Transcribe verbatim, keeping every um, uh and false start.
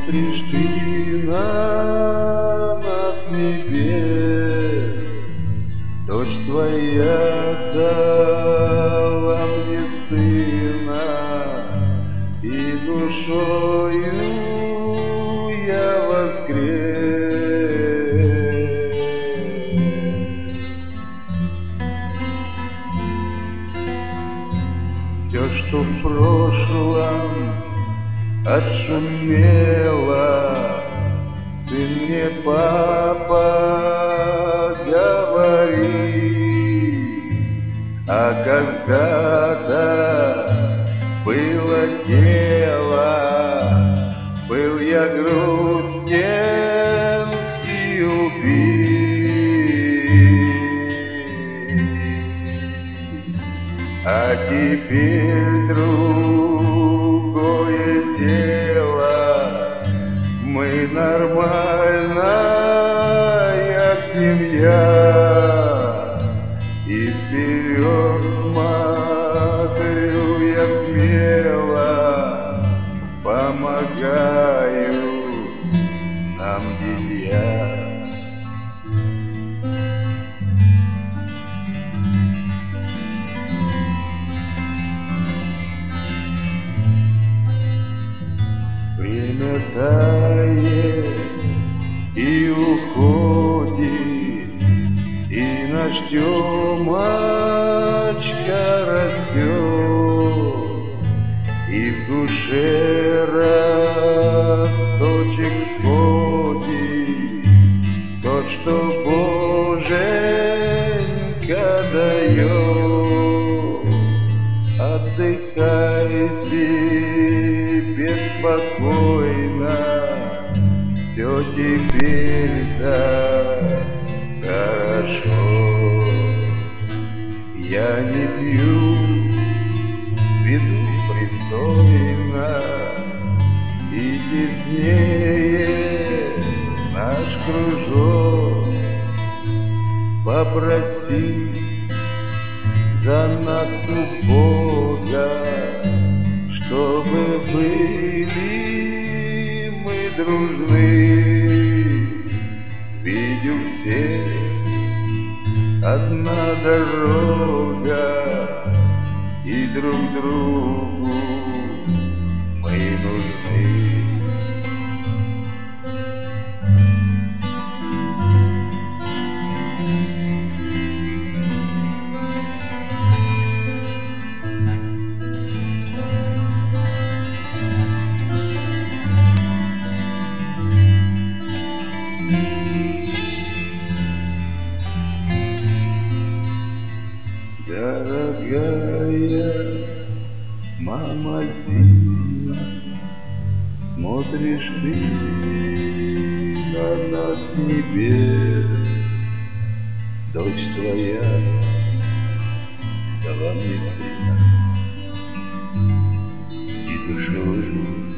Смотришь ты на нас с небес, дочь твоя дала мне сына, и душою я воскрес. Все, что в прошлом отшумело, сын мне, папа, говори, а когда-то было дело, был я грустен и убит, а теперь другое дело, мы нормальная семья, и вперед смотрю я смело, помогаю нам, дитя. Время тает и уходит, и наш Тёмочка растет, и в душе росточек сходит, тот, что Боженька дает. Отдыхай себе спокойно, все теперь-то хорошо. Я не пью, веду пристойно, и теснее наш кружок. Попроси за нас у Бога, чтобы были мы дружны, ведь у всех одна дорога, и друг другу мы нужны. Дорогая мама Зина, смотришь ты на нас с небес, дочь твоя дала мне сына, и душою